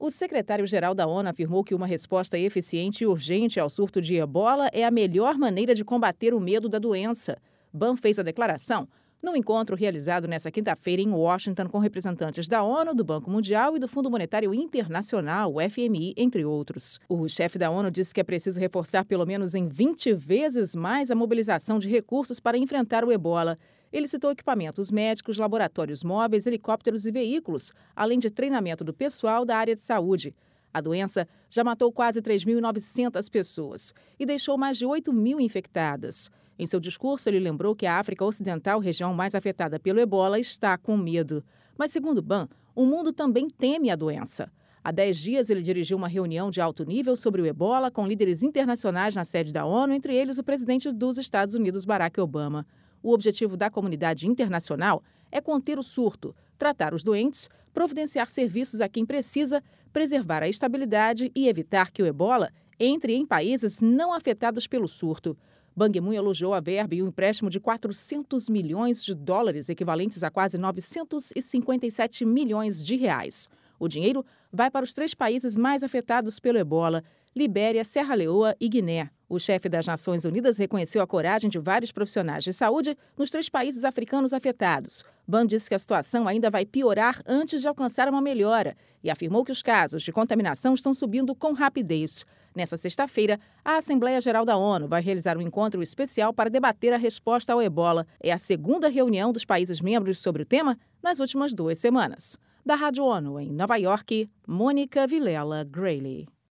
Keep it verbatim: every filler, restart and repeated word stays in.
O secretário-geral da ONU afirmou que uma resposta eficiente e urgente ao surto de ebola é a melhor maneira de combater o medo da doença. Ban fez a declaração num encontro realizado nesta quinta-feira em Washington com representantes da ONU, do Banco Mundial e do Fundo Monetário Internacional, o F M I, entre outros. O chefe da ONU disse que é preciso reforçar pelo menos em vinte vezes mais a mobilização de recursos para enfrentar o ebola. Ele citou equipamentos médicos, laboratórios móveis, helicópteros e veículos, além de treinamento do pessoal da área de saúde. A doença já matou quase três mil e novecentas pessoas e deixou mais de oito mil infectadas. Em seu discurso, ele lembrou que a África Ocidental, região mais afetada pelo ebola, está com medo. Mas, segundo Ban, o mundo também teme a doença. Há dez dias, ele dirigiu uma reunião de alto nível sobre o ebola com líderes internacionais na sede da ONU, entre eles o presidente dos Estados Unidos, Barack Obama. O objetivo da comunidade internacional é conter o surto, tratar os doentes, providenciar serviços a quem precisa, preservar a estabilidade e evitar que o ebola entre em países não afetados pelo surto. Ban Ki-moon elogiou a verba e o empréstimo de quatrocentos milhões de dólares, equivalentes a quase novecentos e cinquenta e sete milhões de reais. O dinheiro vai para os três países mais afetados pelo ebola: Libéria, Serra Leoa e Guiné. O chefe das Nações Unidas reconheceu a coragem de vários profissionais de saúde nos três países africanos afetados. Ban disse que a situação ainda vai piorar antes de alcançar uma melhora e afirmou que os casos de contaminação estão subindo com rapidez. Nessa sexta-feira, a Assembleia Geral da ONU vai realizar um encontro especial para debater a resposta ao ebola. É a segunda reunião dos países membros sobre o tema nas últimas duas semanas. Da Rádio ONU em Nova York, Mônica Vilela Grayley.